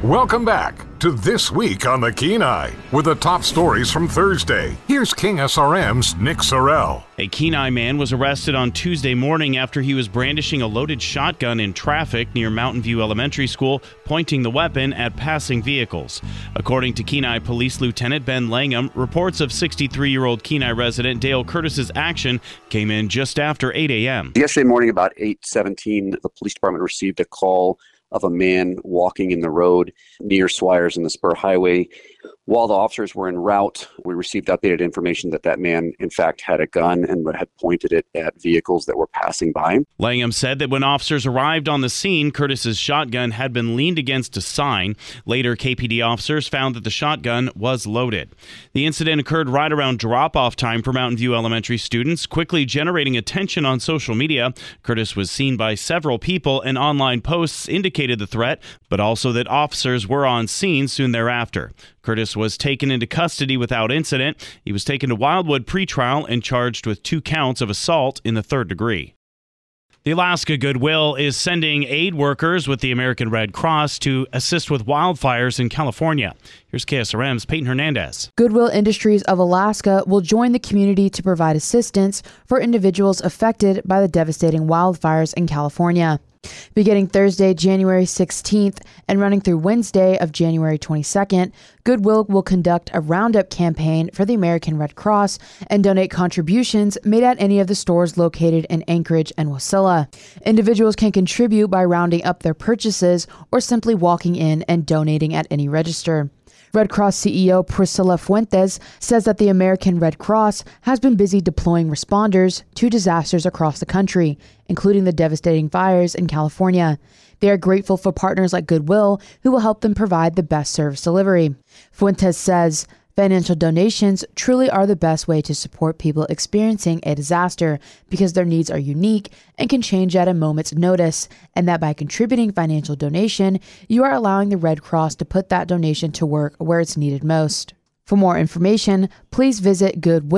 Welcome back to This Week on the Kenai with the top stories from Thursday. Here's KSRM's Nick Sorrell. A Kenai man was arrested on Tuesday morning after he was brandishing a loaded shotgun in traffic near Mountain View Elementary School, pointing the weapon at passing vehicles. According to Kenai Police Lieutenant Ben Langham, reports of 63-year-old Kenai resident Dale Curtis's action came in just after 8 a.m. Yesterday morning, about 8:17, the police department received a call of a man walking in the road near Swires and the Spur Highway. While the officers were en route, we received updated information that that man, in fact, had a gun and had pointed it at vehicles that were passing by. Langham said that when officers arrived on the scene, Curtis's shotgun had been leaned against a sign. Later, KPD officers found that the shotgun was loaded. The incident occurred right around drop-off time for Mountain View Elementary students, quickly generating attention on social media. Curtis was seen by several people, and online posts indicated the threat, but also that officers were on scene soon thereafter. Curtis was taken into custody without incident. He was taken to Wildwood pretrial and charged with 2 counts of assault in the 3rd degree. The Alaska Goodwill is sending aid workers with the American Red Cross to assist with wildfires in California. Here's KSRM's Peyton Hernandez. Goodwill Industries of Alaska will join the community to provide assistance for individuals affected by the devastating wildfires in California. Beginning Thursday, January 16th, and running through Wednesday of January 22nd, Goodwill will conduct a roundup campaign for the American Red Cross and donate contributions made at any of the stores located in Anchorage and Wasilla. Individuals can contribute by rounding up their purchases or simply walking in and donating at any register. Red Cross CEO Priscilla Fuentes says that the American Red Cross has been busy deploying responders to disasters across the country, including the devastating fires in California. They are grateful for partners like Goodwill who will help them provide the best service delivery. Fuentes says financial donations truly are the best way to support people experiencing a disaster because their needs are unique and can change at a moment's notice, and that by contributing financial donation, you are allowing the Red Cross to put that donation to work where it's needed most. For more information, please visit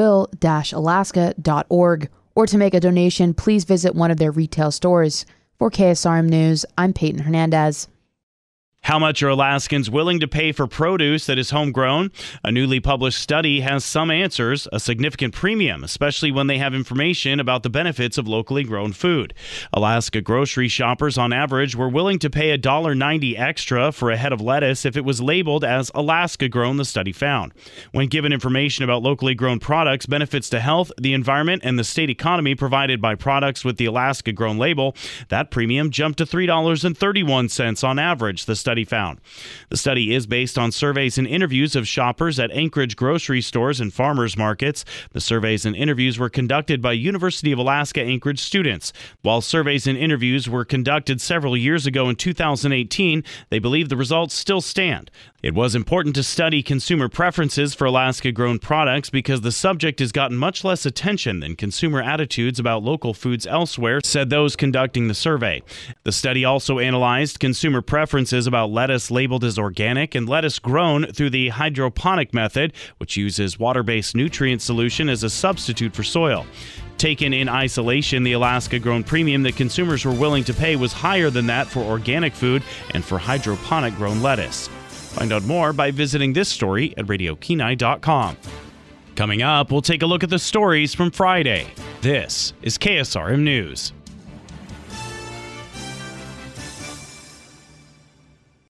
goodwill-alaska.org, or to make a donation, please visit one of their retail stores. For KSRM News, I'm Peyton Hernandez. How much are Alaskans willing to pay for produce that is homegrown? A newly published study has some answers: a significant premium, especially when they have information about the benefits of locally grown food. Alaska grocery shoppers on average were willing to pay $1.90 extra for a head of lettuce if it was labeled as Alaska grown, the study found. When given information about locally grown products, benefits to health, the environment, and the state economy provided by products with the Alaska grown label, that premium jumped to $3.31 on average, the study found. The study is based on surveys and interviews of shoppers at Anchorage grocery stores and farmers markets. The surveys and interviews were conducted by University of Alaska Anchorage students. While surveys and interviews were conducted several years ago in 2018, they believe the results still stand. It was important to study consumer preferences for Alaska-grown products because the subject has gotten much less attention than consumer attitudes about local foods elsewhere, said those conducting the survey. The study also analyzed consumer preferences about lettuce labeled as organic and lettuce grown through the hydroponic method, which uses water-based nutrient solution as a substitute for soil. Taken in isolation, the Alaska-grown premium that consumers were willing to pay was higher than that for organic food and for hydroponic-grown lettuce. Find out more by visiting this story at RadioKenai.com. Coming up, we'll take a look at the stories from Friday. This is KSRM News.